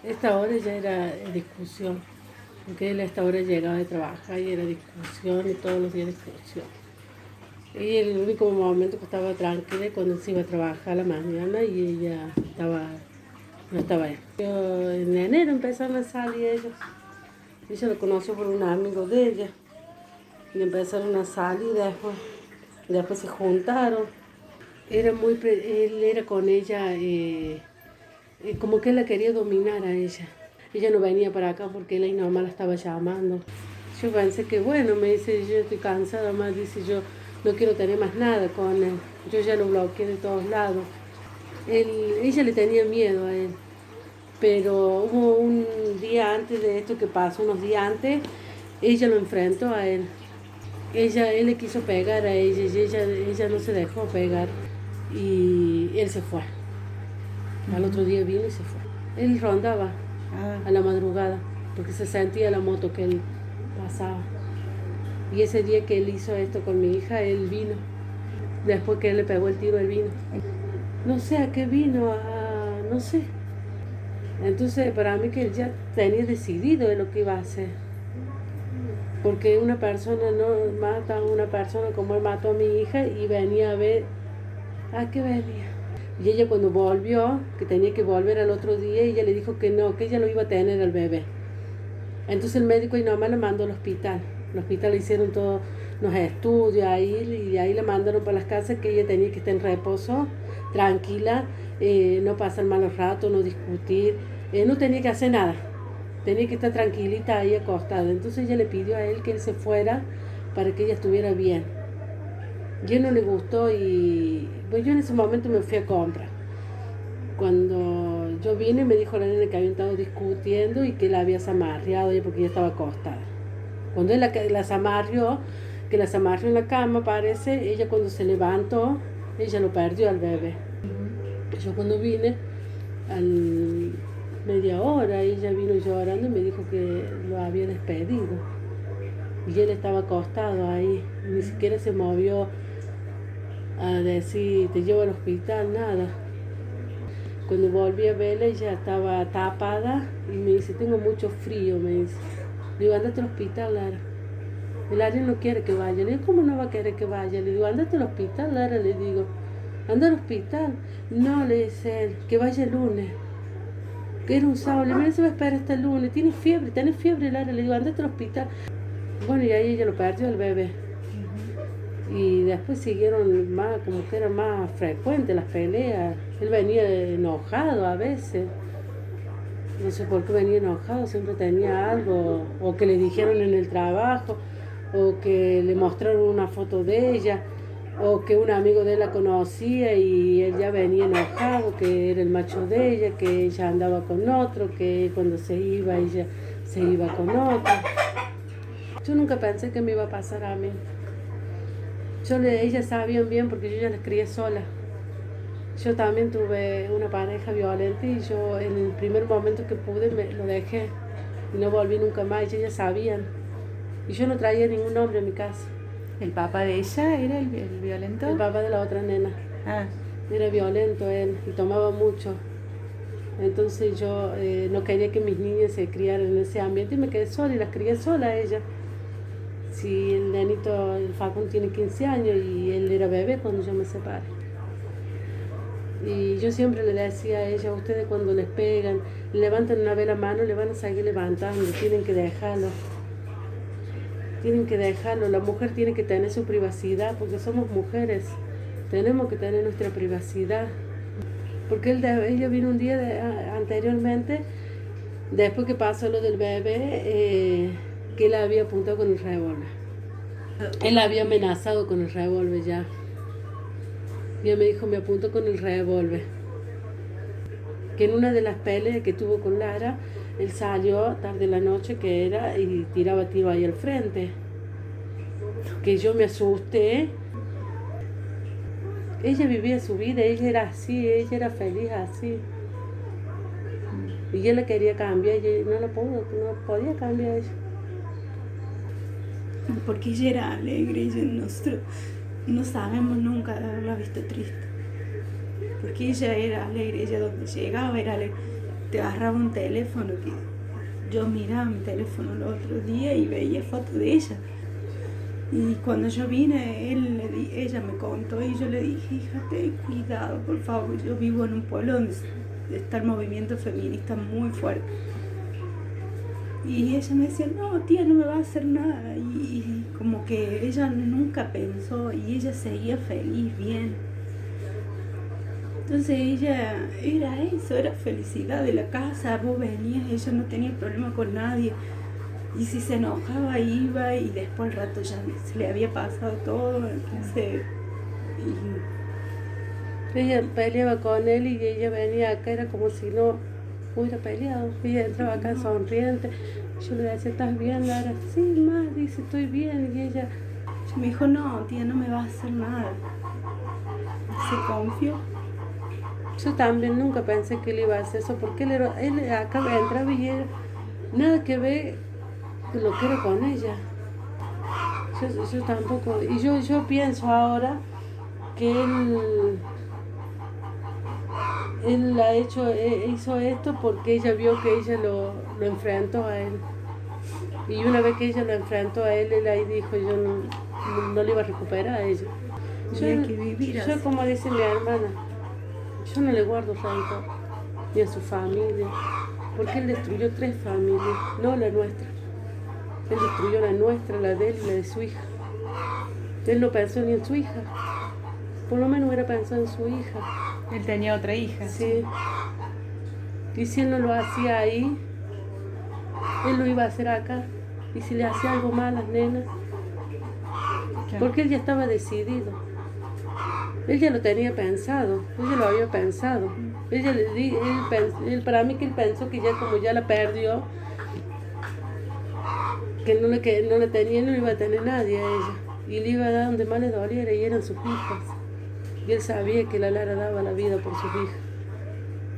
Esta hora ya era discusión, porque él a esta hora llegaba de trabajar y era discusión y todos los días discusión. Y el único momento que estaba tranquila es cuando se iba a trabajar a la mañana y ella no estaba ahí. En enero empezaron a salir ellos. Ella lo conoció por un amigo de ella y empezaron a salir después se juntaron. Él era con ella, como que él la quería dominar a ella. Ella no venía para acá porque él ahí nomás la estaba llamando. Yo pensé que bueno, me dice, yo estoy cansada, más dice, yo no quiero tener más nada con él. Yo ya lo bloqueé de todos lados. Ella le tenía miedo a él. Pero hubo un día antes de esto que pasó, unos días antes, ella lo enfrentó a él. Él le quiso pegar a ella y ella no se dejó pegar. Y él se fue. Al otro día vino y se fue. Él rondaba a la madrugada porque se sentía la moto que él pasaba. Y ese día que él hizo esto con mi hija, él vino. Después que él le pegó el tiro, él vino. No sé a qué vino, no sé. Entonces, para mí que él ya tenía decidido de lo que iba a hacer. Porque una persona no mata a una persona como él mató a mi hija y venía a ver a qué venía. Y ella cuando volvió, que tenía que volver al otro día, ella le dijo que no, que ella lo iba a tener al bebé. Entonces el médico y nomás la mandó al hospital. Al hospital le hicieron todos los estudios ahí y ahí la mandaron para las casas que ella tenía que estar en reposo, tranquila, no pasar malos ratos, no discutir, no tenía que hacer nada. Tenía que estar tranquilita ahí acostada. Entonces ella le pidió a él que él se fuera para que ella estuviera bien. Y él no le gustó y pues yo en ese momento me fui a comprar. Cuando yo vine me dijo la nena que habían estado discutiendo y que la había zamarreado ella porque ella estaba acostada. Cuando él la zamarrió, que la zamarrió en la cama parece, ella cuando se levantó, ella lo perdió al bebé. Yo cuando vine, al media hora, ella vino llorando y me dijo que lo había despedido. Y él estaba acostado ahí, ni siquiera se movió a decir, te llevo al hospital, nada. Cuando volví a verla, ella estaba tapada y me dice, tengo mucho frío, me dice. Le digo, andate al hospital, Lara. El Lara no quiere que vaya. Le digo, ¿cómo no va a querer que vaya? Le digo, andate al hospital, Lara, le digo. Anda al hospital. No, le dice él, que vaya el lunes. Que era un sábado. Le digo, se va a esperar hasta el lunes. Tienes fiebre, Lara. Le digo, andate al hospital. Bueno, y ahí ella lo perdió el bebé. Y después siguieron más, como que eran más frecuentes las peleas. Él venía enojado a veces. No sé por qué venía enojado, siempre tenía algo, o que le dijeron en el trabajo, o que le mostraron una foto de ella, o que un amigo de él la conocía y él ya venía enojado, que era el macho de ella, que ella andaba con otro, que cuando se iba ella se iba con otro. Yo nunca pensé que me iba a pasar a mí. Ellas sabían bien porque yo ya las crié sola. Yo también tuve una pareja violenta y yo en el primer momento que pude lo dejé y no volví nunca más. Y ellas sabían. Y yo no traía ningún hombre a mi casa. ¿El papá de ella era el violento? El papá de la otra nena. Era violento él y tomaba mucho. Entonces yo no quería que mis niñas se criaran en ese ambiente y me quedé sola y las crié sola a ella. Si el nenito, el Facundo tiene 15 años y él era bebé cuando yo me separé. Y yo siempre le decía a ella, ustedes cuando les pegan, levantan una vez la mano, le van a seguir levantando, tienen que dejarlo. Tienen que dejarlo, la mujer tiene que tener su privacidad, porque somos mujeres, tenemos que tener nuestra privacidad. Porque ella vino un día anteriormente, después que pasó lo del bebé, que él había apuntado con el revólver. Él había amenazado con el revólver ya. Y ella me dijo, me apuntó con el revólver. Que en una de las peleas que tuvo con Lara, él salió tarde en la noche que era y tiraba tiro ahí al frente. Que yo me asusté. Ella vivía su vida, ella era así, ella era feliz así. Y yo la quería cambiar y no podía cambiar ella. Porque ella era alegre y nosotros no sabemos nunca haberla visto triste. Porque ella era alegre, ella donde llegaba era alegre. te agarraba un teléfono, que yo miraba mi teléfono el otro día y veía fotos de ella. Y cuando yo vine, ella me contó y yo le dije, hija, ten cuidado, por favor. Yo vivo en un pueblo donde está el movimiento feminista muy fuerte. Y ella me decía, no, tía, no me va a hacer nada. Y como que ella nunca pensó y ella seguía feliz, bien. Entonces ella era eso, era felicidad de la casa. Vos venías, ella no tenía problema con nadie. Y si se enojaba iba y después al rato ya se le había pasado todo. Entonces... Ella peleaba con él y ella venía acá, era como si no hubiera peleado. Ella entraba acá sonriente. Yo le decía, ¿estás bien, Lara? Sí, ma, dice, estoy bien. Y ella me dijo, no, tía, no me va a hacer nada. Se confió. Yo también nunca pensé que él iba a hacer eso, porque él acá entraba y él nada que ver lo que era con ella. Yo tampoco. Y yo pienso ahora que él hizo esto porque ella vio que ella lo enfrentó a él. Y una vez que ella lo enfrentó a él ahí dijo, yo no le iba a recuperar a ella. Yo como dice mi hermana, yo no le guardo rencor ni a su familia, porque él destruyó 3 familias, no la nuestra. Él destruyó la nuestra, la de él y la de su hija. Él no pensó ni en su hija. Por lo menos hubiera pensado en su hija. Él tenía otra hija. Sí. Y si él no lo hacía ahí, él lo iba a hacer acá. Y si le hacía algo mal a las nenas, porque él ya estaba decidido. Él ya lo tenía pensado, él ya lo había pensado. Él para mí que él pensó que ya como ya la perdió, que no le tenía, no le iba a tener nadie a ella. Y le iba a dar donde más le doliera y eran sus hijas. Y él sabía que la Lara daba la vida por sus hijas.